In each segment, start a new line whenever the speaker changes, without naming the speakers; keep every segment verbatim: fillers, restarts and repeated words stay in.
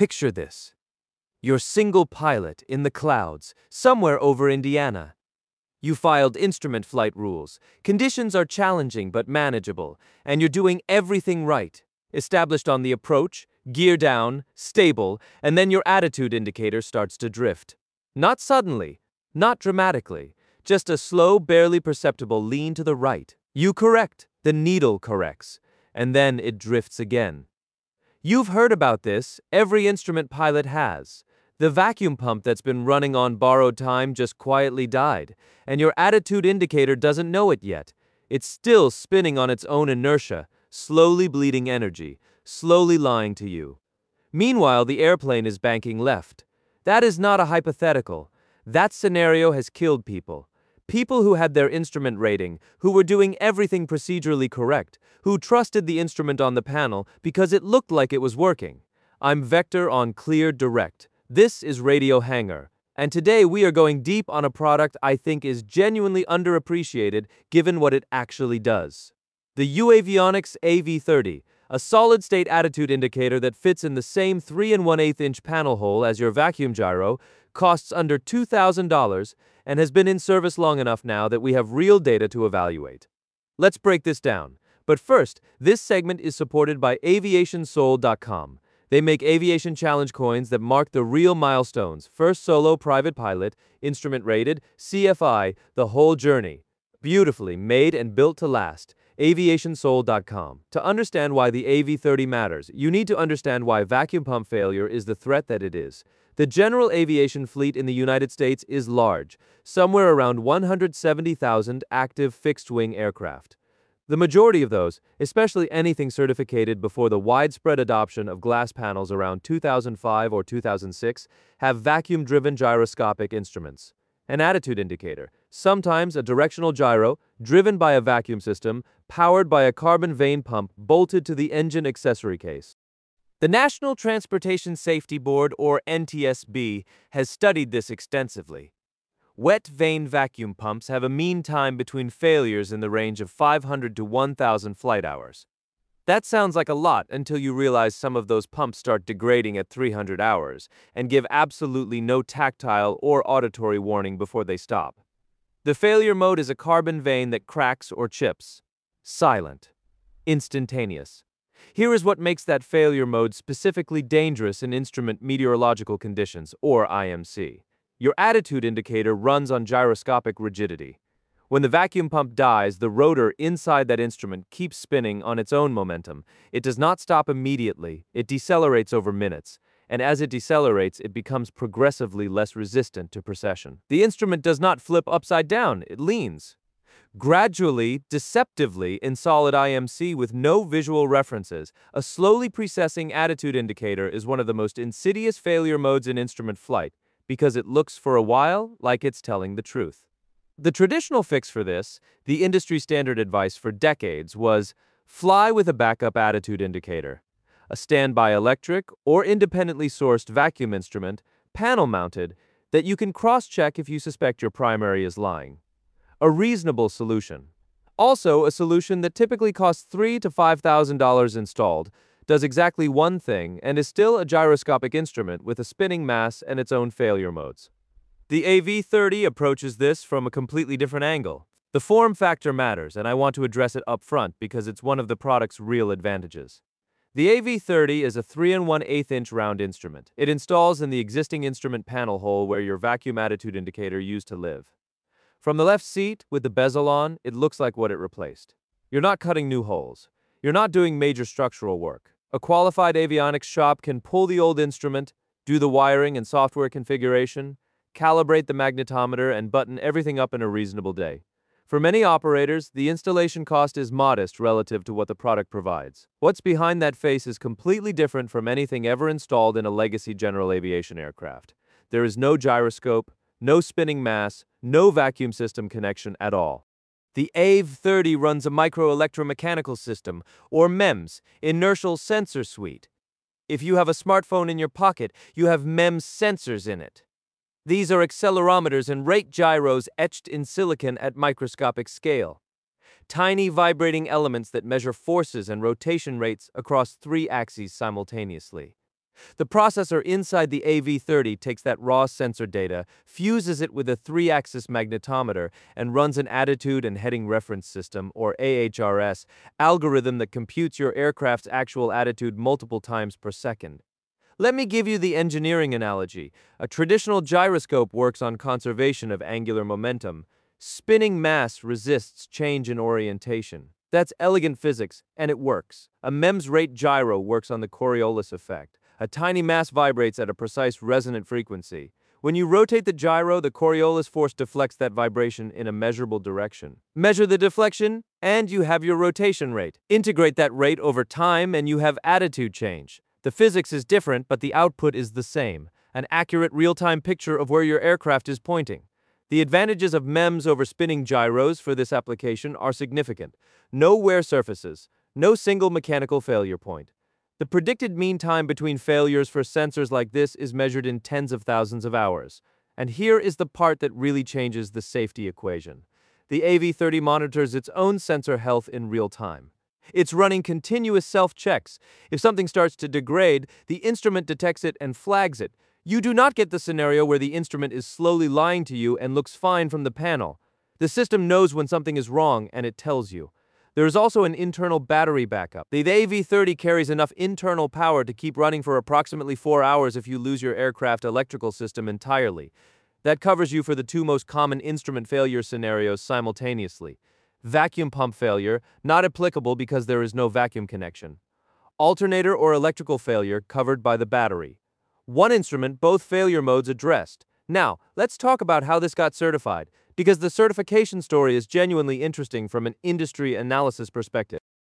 Picture this. You're single pilot in the clouds, somewhere over Indiana. You filed instrument flight rules. Conditions are challenging but manageable, and you're doing everything right. Established on the approach, gear down, stable, and then your attitude indicator starts to drift. Not suddenly, not dramatically, just a slow, barely perceptible lean to the right. You correct, the needle corrects, and then it drifts again. You've heard about this, every instrument pilot has. The vacuum pump that's been running on borrowed time just quietly died, and your attitude indicator doesn't know it yet. It's still spinning on its own inertia, slowly bleeding energy, slowly lying to you. Meanwhile, the airplane is banking left. That is not a hypothetical. That scenario has killed people. People who had their instrument rating, who were doing everything procedurally correct, who trusted the instrument on the panel because it looked like it was working. I'm Vector on Clear Direct. This is Radio Hangar, and today we are going deep on a product I think is genuinely underappreciated given what it actually does. The Uavionics A V thirty, a solid-state attitude indicator that fits in the same three and one eighth inch panel hole as your vacuum gyro, costs under two thousand dollars and has been in service long enough now that we have real data to evaluate. Let's break this down. But first, this segment is supported by aviation soul dot com. They make aviation challenge coins that mark the real milestones: first solo private pilot, instrument rated, C F I, the whole journey. Beautifully made and built to last. aviation soul dot com. To understand why the A V thirty matters, you need to understand why vacuum pump failure is the threat that it is. The general aviation fleet in the United States is large, somewhere around one hundred seventy thousand active fixed-wing aircraft. The majority of those, especially anything certificated before the widespread adoption of glass panels around two thousand five or two thousand six, have vacuum-driven gyroscopic instruments. An attitude indicator, sometimes a directional gyro, driven by a vacuum system, powered by a carbon vane pump bolted to the engine accessory case. The National Transportation Safety Board, or N T S B, has studied this extensively. Wet vane vacuum pumps have a mean time between failures in the range of five hundred to one thousand flight hours. That sounds like a lot until you realize some of those pumps start degrading at three hundred hours and give absolutely no tactile or auditory warning before they stop. The failure mode is a carbon vane that cracks or chips. Silent. Instantaneous. Here is what makes that failure mode specifically dangerous in instrument meteorological conditions, or I M C. Your attitude indicator runs on gyroscopic rigidity. When the vacuum pump dies, the rotor inside that instrument keeps spinning on its own momentum. It does not stop immediately, it decelerates over minutes, and as it decelerates, it becomes progressively less resistant to precession. The instrument does not flip upside down, it leans. Gradually, deceptively, in solid I M C with no visual references, a slowly precessing attitude indicator is one of the most insidious failure modes in instrument flight, because it looks for a while like it's telling the truth. The traditional fix for this, the industry standard advice for decades, was fly with a backup attitude indicator. A standby electric or independently sourced vacuum instrument, panel-mounted, that you can cross-check if you suspect your primary is lying. A reasonable solution. Also, a solution that typically costs three thousand to five thousand dollars installed, does exactly one thing, and is still a gyroscopic instrument with a spinning mass and its own failure modes. The A V thirty approaches this from a completely different angle. The form factor matters, and I want to address it up front because it's one of the product's real advantages. The A V thirty is a three and one eighth inch round instrument. It installs in the existing instrument panel hole where your vacuum attitude indicator used to live. From the left seat, with the bezel on, it looks like what it replaced. You're not cutting new holes. You're not doing major structural work. A qualified avionics shop can pull the old instrument, do the wiring and software configuration, calibrate the magnetometer, and button everything up in a reasonable day. For many operators, the installation cost is modest relative to what the product provides. What's behind that face is completely different from anything ever installed in a legacy general aviation aircraft. There is no gyroscope, no spinning mass, no vacuum system connection at all. The A V thirty runs a microelectromechanical system, or MEMS, inertial sensor suite. If you have a smartphone in your pocket, you have MEMS sensors in it. These are accelerometers and rate gyros etched in silicon at microscopic scale. Tiny vibrating elements that measure forces and rotation rates across three axes simultaneously. The processor inside the A V thirty takes that raw sensor data, fuses it with a three-axis magnetometer, and runs an attitude and heading reference system, or A H R S, algorithm that computes your aircraft's actual attitude multiple times per second. Let me give you the engineering analogy. A traditional gyroscope works on conservation of angular momentum. Spinning mass resists change in orientation. That's elegant physics, and it works. A MEMS rate gyro works on the Coriolis effect. A tiny mass vibrates at a precise resonant frequency. When you rotate the gyro, the Coriolis force deflects that vibration in a measurable direction. Measure the deflection, and you have your rotation rate. Integrate that rate over time, and you have attitude change. The physics is different, but the output is the same. An accurate real-time picture of where your aircraft is pointing. The advantages of MEMS over spinning gyros for this application are significant. No wear surfaces, no single mechanical failure point. The predicted mean time between failures for sensors like this is measured in tens of thousands of hours. And here is the part that really changes the safety equation. The A V thirty monitors its own sensor health in real time. It's running continuous self-checks. If something starts to degrade, the instrument detects it and flags it. You do not get the scenario where the instrument is slowly lying to you and looks fine from the panel. The system knows when something is wrong, and it tells you. There is also an internal battery backup. The A V thirty carries enough internal power to keep running for approximately four hours if you lose your aircraft electrical system entirely. That covers you for the two most common instrument failure scenarios simultaneously. Vacuum pump failure, not applicable because there is no vacuum connection. Alternator or electrical failure, covered by the battery. One instrument, both failure modes addressed. Now, let's talk about how this got certified, because the certification story is genuinely interesting from an industry analysis perspective.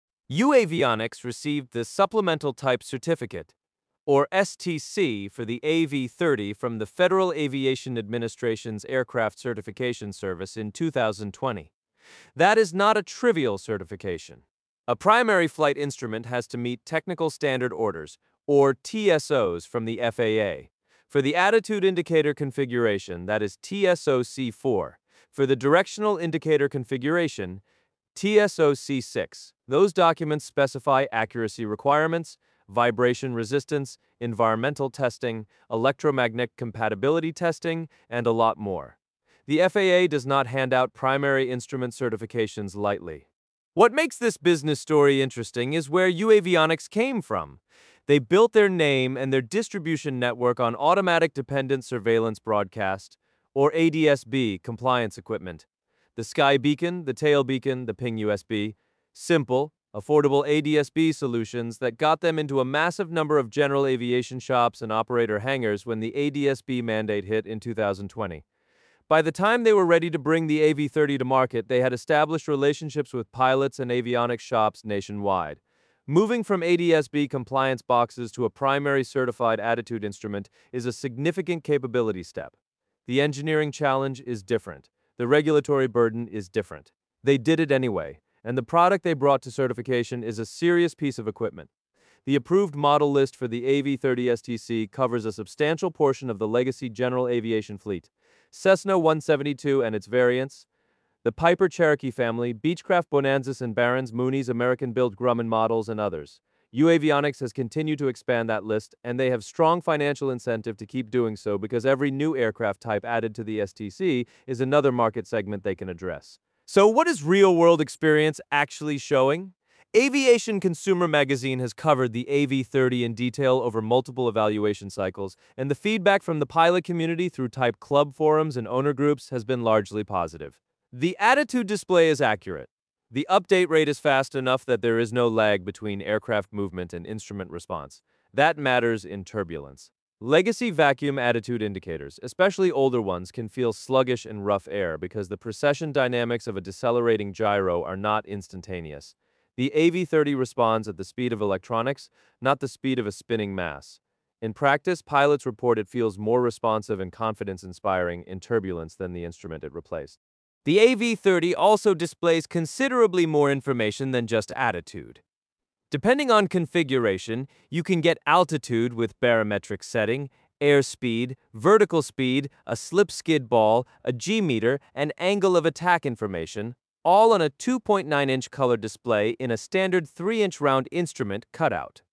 UAVionics received the Supplemental Type Certificate, or S T C, for the A V thirty from the Federal Aviation Administration's Aircraft Certification Service in two thousand twenty. That is not a trivial certification. A primary flight instrument has to meet Technical Standard Orders, or T S Os, from the F A A. For the Attitude Indicator Configuration, that is T S O C four. For the Directional Indicator Configuration, T S O C six. Those documents specify accuracy requirements, vibration resistance, environmental testing, electromagnetic compatibility testing, and a lot more. The F A A does not hand out primary instrument certifications lightly. What makes this business story interesting is where UAVionics came from. They built their name and their distribution network on Automatic Dependent Surveillance Broadcast, or A D S B, compliance equipment. The Sky Beacon, the Tail Beacon, the Ping U S B. Simple, affordable A D S B solutions that got them into a massive number of general aviation shops and operator hangars when the A D S B mandate hit in two thousand twenty. By the time they were ready to bring the A V thirty to market, they had established relationships with pilots and avionics shops nationwide. Moving from A D S B compliance boxes to a primary certified attitude instrument is a significant capability step. The engineering challenge is different. The regulatory burden is different. They did it anyway, and the product they brought to certification is a serious piece of equipment. The approved model list for the A V thirty S T C covers a substantial portion of the legacy general aviation fleet. Cessna one seventy-two and its variants, the Piper Cherokee family, Beechcraft Bonanzas and Barron's, Mooney's American-built Grumman models, and others. UAVionics has continued to expand that list, and they have strong financial incentive to keep doing so because every new aircraft type added to the S T C is another market segment they can address. So what is real-world experience actually showing? Aviation Consumer Magazine has covered the A V thirty in detail over multiple evaluation cycles, and the feedback from the pilot community through type club forums and owner groups has been largely positive. The attitude display is accurate. The update rate is fast enough that there is no lag between aircraft movement and instrument response. That matters in turbulence. Legacy vacuum attitude indicators, especially older ones, can feel sluggish in rough air because the precession dynamics of a decelerating gyro are not instantaneous. The A V thirty responds at the speed of electronics, not the speed of a spinning mass. In practice, pilots report it feels more responsive and confidence-inspiring in turbulence than the instrument it replaced. The A V thirty also displays considerably more information than just attitude. Depending on configuration, you can get altitude with barometric setting, airspeed, vertical speed, a slip skid ball, a G-meter, and angle of attack information, all on a two point nine inch color display in a standard three inch round instrument cutout.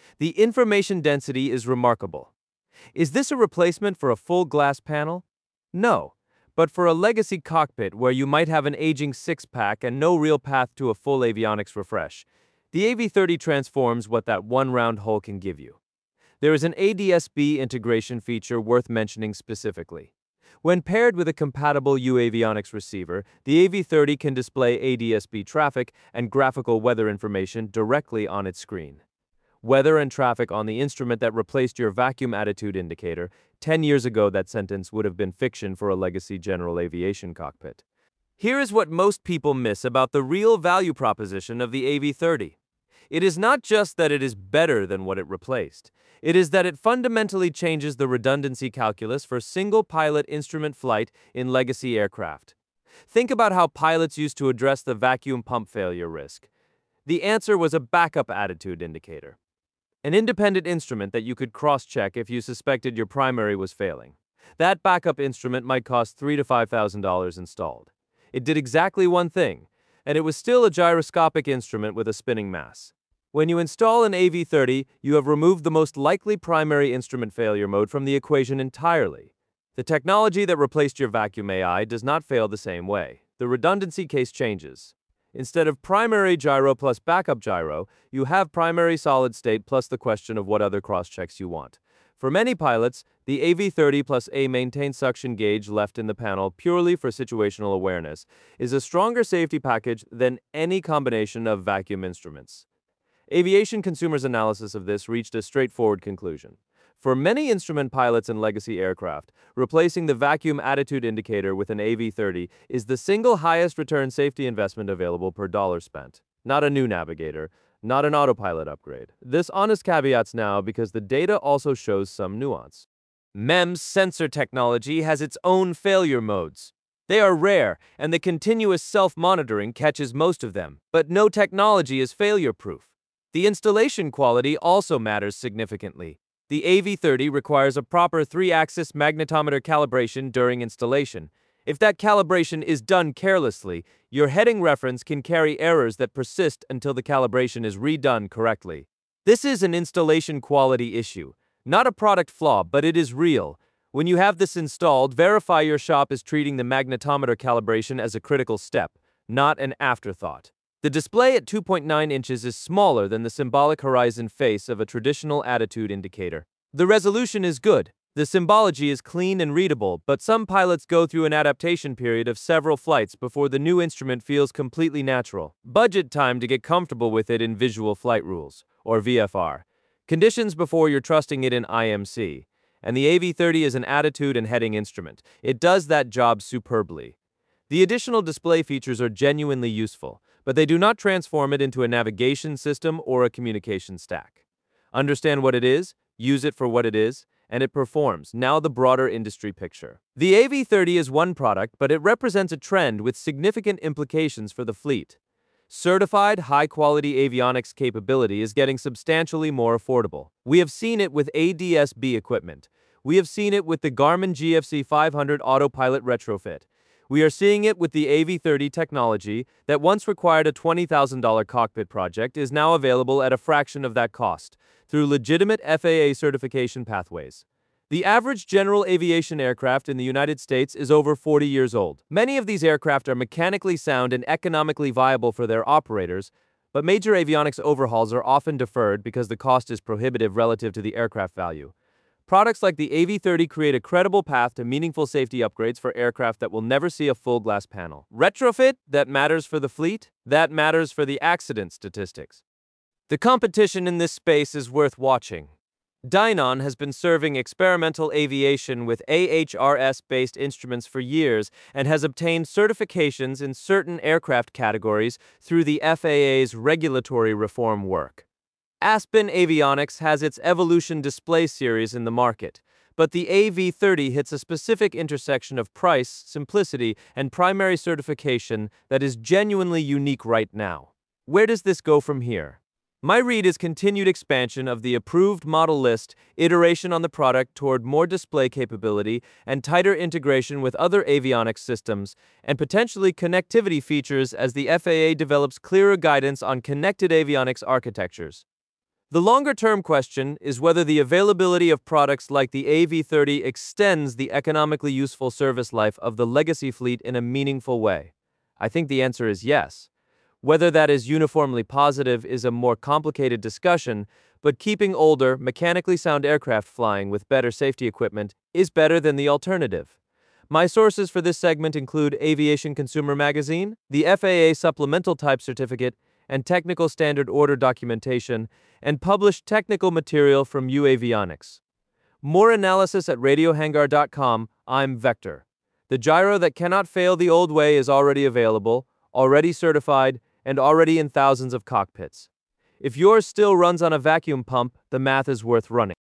The information density is remarkable. Is this a replacement for a full glass panel? No, but for a legacy cockpit where you might have an aging six-pack and no real path to a full avionics refresh, the A V thirty transforms what that one round hole can give you. There is an A D S B integration feature worth mentioning specifically. When paired with a compatible UAvionics receiver, the A V thirty can display A D S B traffic and graphical weather information directly on its screen. Weather and traffic on the instrument that replaced your vacuum attitude indicator. Ten years ago, that sentence would have been fiction for a legacy general aviation cockpit. Here is what most people miss about the real value proposition of the A V thirty. It is not just that it is better than what it replaced. It is that it fundamentally changes the redundancy calculus for single-pilot instrument flight in legacy aircraft. Think about how pilots used to address the vacuum pump failure risk. The answer was a backup attitude indicator, an independent instrument that you could cross-check if you suspected your primary was failing. That backup instrument might cost three thousand to five thousand dollars installed. It did exactly one thing, and it was still a gyroscopic instrument with a spinning mass. When you install an A V thirty, you have removed the most likely primary instrument failure mode from the equation entirely. The technology that replaced your vacuum A I does not fail the same way. The redundancy case changes. Instead of primary gyro plus backup gyro, you have primary solid state plus the question of what other cross-checks you want. For many pilots, the A V thirty plus a maintained suction gauge left in the panel purely for situational awareness is a stronger safety package than any combination of vacuum instruments. Aviation Consumer's analysis of this reached a straightforward conclusion. For many instrument pilots in legacy aircraft, replacing the vacuum attitude indicator with an A V thirty is the single highest return safety investment available per dollar spent. Not a new navigator, not an autopilot upgrade. This honest caveats now because the data also shows some nuance. MEMS sensor technology has its own failure modes. They are rare, and the continuous self-monitoring catches most of them, but no technology is failure-proof. The installation quality also matters significantly. The A V thirty requires a proper three-axis magnetometer calibration during installation. If that calibration is done carelessly, your heading reference can carry errors that persist until the calibration is redone correctly. This is an installation quality issue, not a product flaw, but it is real. When you have this installed, verify your shop is treating the magnetometer calibration as a critical step, not an afterthought. The display at two point nine inches is smaller than the symbolic horizon face of a traditional attitude indicator. The resolution is good. The symbology is clean and readable, but some pilots go through an adaptation period of several flights before the new instrument feels completely natural. Budget time to get comfortable with it in Visual Flight Rules, or V F R. Conditions before you're trusting it in I M C. And the A V thirty is an attitude and heading instrument. It does that job superbly. The additional display features are genuinely useful, but they do not transform it into a navigation system or a communication stack. Understand what it is, use it for what it is, and it performs. Now the broader industry picture. The A V thirty is one product, but it represents a trend with significant implications for the fleet. Certified, high-quality avionics capability is getting substantially more affordable. We have seen it with A D S B equipment. We have seen it with the Garmin G F C five hundred autopilot retrofit. We are seeing it with the A V thirty technology that once required a twenty thousand dollar cockpit project is now available at a fraction of that cost through legitimate F A A certification pathways. The average general aviation aircraft in the United States is over forty years old. Many of these aircraft are mechanically sound and economically viable for their operators, but major avionics overhauls are often deferred because the cost is prohibitive relative to the aircraft value. Products like the A V thirty create a credible path to meaningful safety upgrades for aircraft that will never see a full glass panel. Retrofit, that matters for the fleet, that matters for the accident statistics. The competition in this space is worth watching. Dynon has been serving experimental aviation with A H R S-based instruments for years and has obtained certifications in certain aircraft categories through the F A A's regulatory reform work. Aspen Avionics has its Evolution display series in the market, but the A V thirty hits a specific intersection of price, simplicity, and primary certification that is genuinely unique right now. Where does this go from here? My read is continued expansion of the approved model list, iteration on the product toward more display capability, and tighter integration with other avionics systems, and potentially connectivity features as the F A A develops clearer guidance on connected avionics architectures. The longer-term question is whether the availability of products like the A V thirty extends the economically useful service life of the legacy fleet in a meaningful way. I think the answer is yes. Whether that is uniformly positive is a more complicated discussion, but keeping older, mechanically sound aircraft flying with better safety equipment is better than the alternative. My sources for this segment include Aviation Consumer Magazine, the F A A Supplemental Type Certificate, and Technical Standard Order documentation, and published technical material from U Avionics. More analysis at radio hangar dot com. I'm Vector. The gyro that cannot fail the old way is already available, already certified, and already in thousands of cockpits. If yours still runs on a vacuum pump, the math is worth running.